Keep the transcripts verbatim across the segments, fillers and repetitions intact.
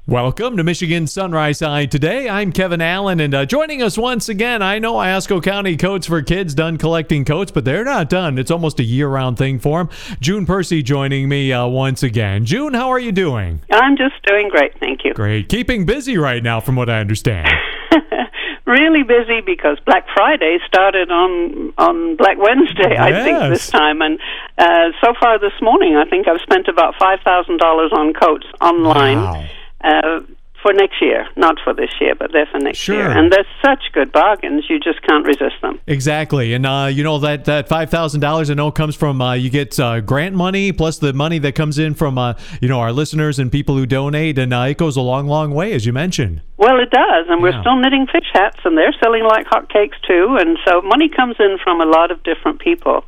Welcome to Michigan Sunrise High today. I'm Kevin Allen, and uh, joining us once again, I know Iosco County Coats for Kids done collecting coats, but they're not done. It's almost a year-round thing for them. June Percy joining me uh, once again. June, how are you doing? I'm just doing great, thank you. Great. Keeping busy right now, from what I understand. Really busy because Black Friday started on on Black Wednesday, Yes. I think, this time. And uh, so far this morning, I think I've spent about five thousand dollars on coats online. Wow. Uh, for next year, not for this year, but they're for next Sure. year. And they're such good bargains, you just can't resist them. Exactly. And, uh, you know, that, that five thousand dollars I know comes from, uh, you get uh, grant money plus the money that comes in from, uh, you know, our listeners and people who donate. And uh, it goes a long, long way, as you mentioned. Well, it does, and we're Yeah. still knitting fish hats, and they're selling like hotcakes, too. And so money comes in from a lot of different people,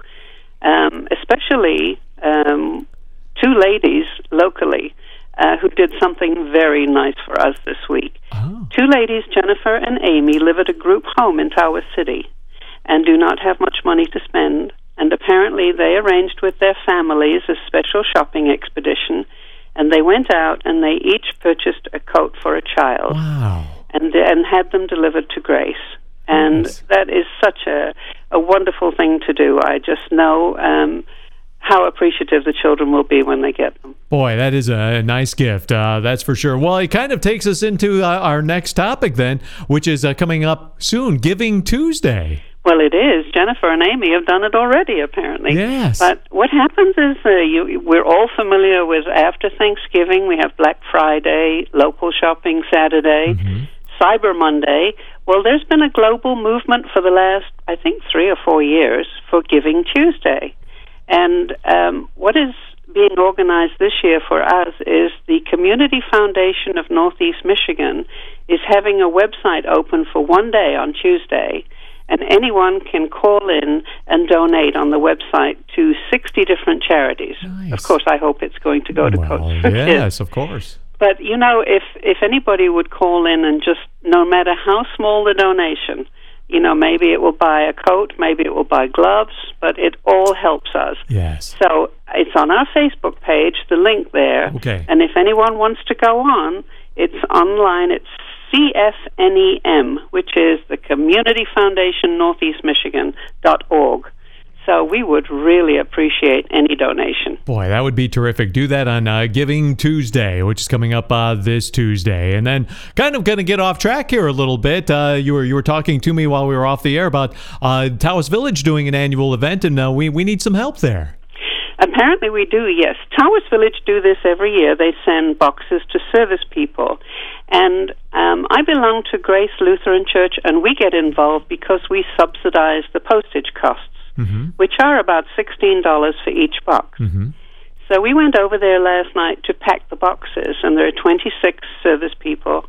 um, especially um, two ladies locally. Uh, who did something very nice for us this week. Oh. Two ladies, Jennifer and Amy, live at a group home in Tawas City and do not have much money to spend. And apparently they arranged with their families a special shopping expedition, and they went out and they each purchased a coat for a child. Wow. and and had them delivered to Grace. And Nice. that is such a, a wonderful thing to do. I just know um, how appreciative the children will be when they get them. Boy, that is a nice gift, uh, that's for sure. Well, it kind of takes us into uh, our next topic then, which is uh, coming up soon, Giving Tuesday. Well, it is. Jennifer and Amy have done it already, apparently. Yes. But what happens is uh, you, we're all familiar with after Thanksgiving, we have Black Friday, local shopping Saturday, Mm-hmm. Cyber Monday. Well, there's been a global movement for the last, I think, three or four years for Giving Tuesday. And um, what is being organized this year for us is the Community Foundation of Northeast Michigan is having a website open for one day on Tuesday, and anyone can call in and donate on the website to sixty different charities. Nice. Of course, I hope it's going to go to Well, Coats for Kids. yes, of course. But, you know, if, if anybody would call in and just, no matter how small the donation, you know, maybe it will buy a coat, maybe it will buy gloves, but it all helps us. Yes. So it's on our Facebook page, the link there. Okay. And if anyone wants to go on, it's online. It's C F N E M, which is the Community Foundation Northeast Michigan dot org. So we would really appreciate any donation. Boy, that would be terrific. Do that on uh, Giving Tuesday, which is coming up uh, this Tuesday. And then kind of going to get off track here a little bit. Uh, you were you were talking to me while we were off the air about uh, Tawas Village doing an annual event, and uh, we, we need some help there. Apparently we do, yes. Tawas Village do this every year. They send boxes to service people. And um, I belong to Grace Lutheran Church, and we get involved because we subsidize the postage costs, Mm-hmm. which are about sixteen dollars for each box. Mm-hmm. So we went over there last night to pack the boxes, and there are twenty-six service people.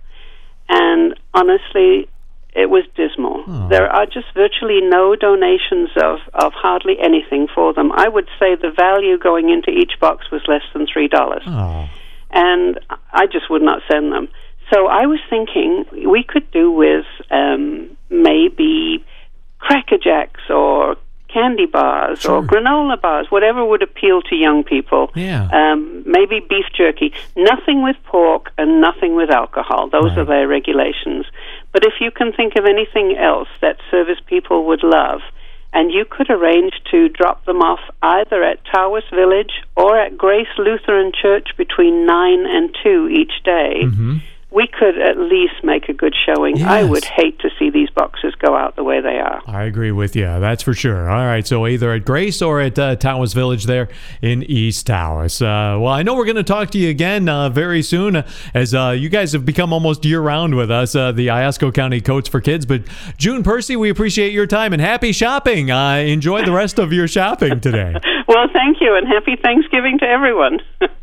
And honestly, it was dismal. Oh. There are just virtually no donations of, of hardly anything for them. I would say the value going into each box was less than three dollars. Oh. And I just would not send them. So I was thinking we could do with um, maybe Cracker Jacks or candy bars Sure. or granola bars, whatever would appeal to young people. Yeah. Um, maybe beef jerky. Nothing with pork and nothing with alcohol. Those Right. are their regulations. But if you can think of anything else that service people would love, and you could arrange to drop them off either at Tawas Village or at Grace Lutheran Church between nine and two each day, Mm-hmm. we could at least make a good showing. Yes. I would hate to see these boxes go out the way they are. I agree with you. That's for sure. All right. So either at Grace or at uh, Tawas Village there in East Tawas. Uh, well, I know we're going to talk to you again uh, very soon uh, as uh, you guys have become almost year-round with us, uh, the Iosco County Coats for Kids. But June Percy, we appreciate your time and happy shopping. Uh, enjoy the rest of your shopping today. Well, thank you, and happy Thanksgiving to everyone.